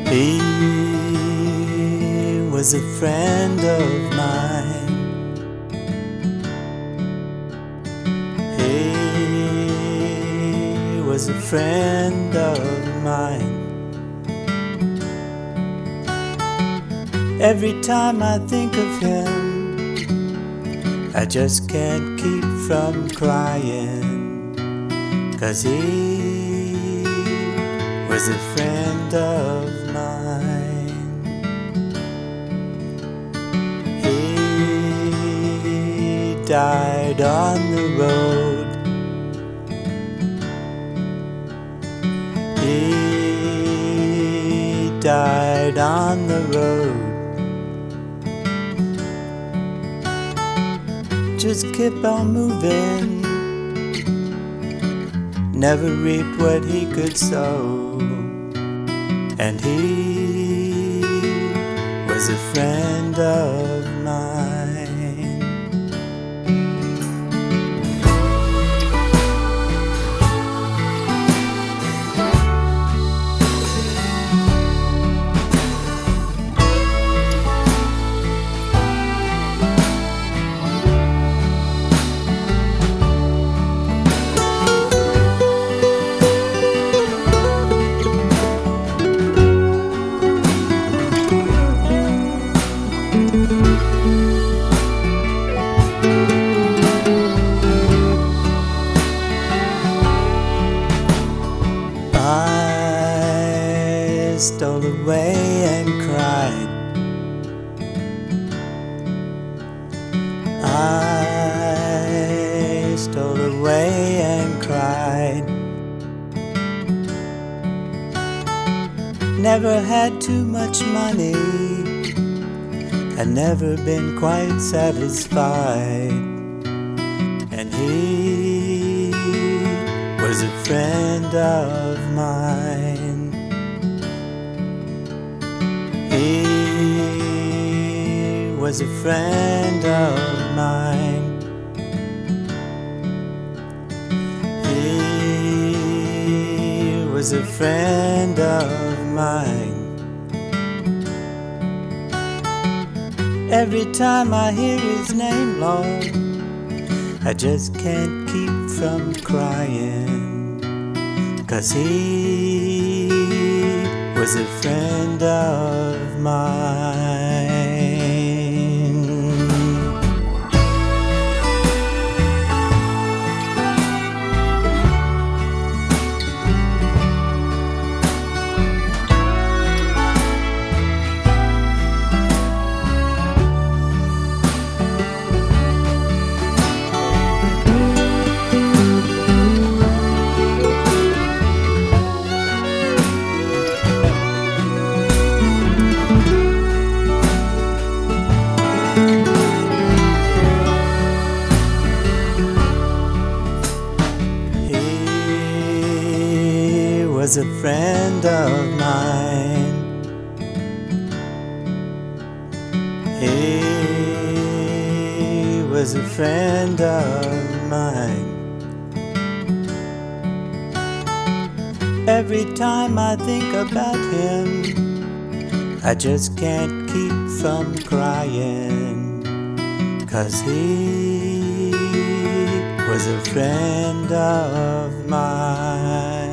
He was a friend of mine. He was a friend of mine. Every time I think of him, I just can't keep from crying, 'cause he was a friend of mine. He died on the road. He died on the road. Just keep on moving, never reaped what he could sow. And he was a friend of mine. I stole away and cried. I stole away and cried. Never had too much money, had never been quite satisfied. And he was a friend of mine. He was a friend of mine. He was a friend of mine. Every time I hear his name, Lord, I just can't keep from crying, 'cause he was a friend of mine. Was a friend of mine. He was a friend of mine. Every time I think about him, I just can't keep from crying, 'cause he was a friend of mine.